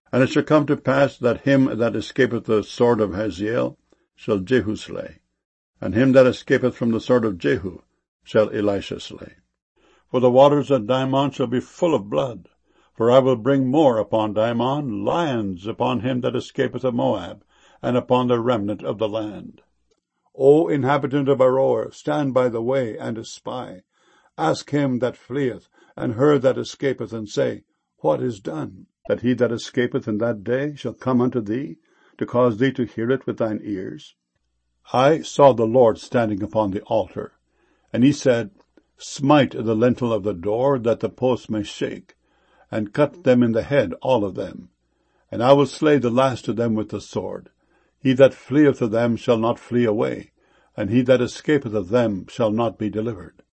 And it shall come to pass that him that escapeth the sword of Hazael shall Jehu slay, and him that escapeth from the sword of Jehu shall Elisha slay. For the waters of Dimon shall be full of blood, for I will bring more upon Dimon, lions upon him that escapeth of Moab, and upon the remnant of the land. O inhabitant of Aroer, stand by the way, and espy. Ask him that fleeth, and her that escapeth, and say, What is done? That he that escapeth in that day shall come unto thee, to cause thee to hear it with thine ears. I saw the Lord standing upon the altar, and he said, Smite the lintel of the door, that the posts may shake, and cut them in the head, all of them. And I will slay the last of them with the sword. He that fleeth of them shall not flee away, and he that escapeth of them shall not be delivered.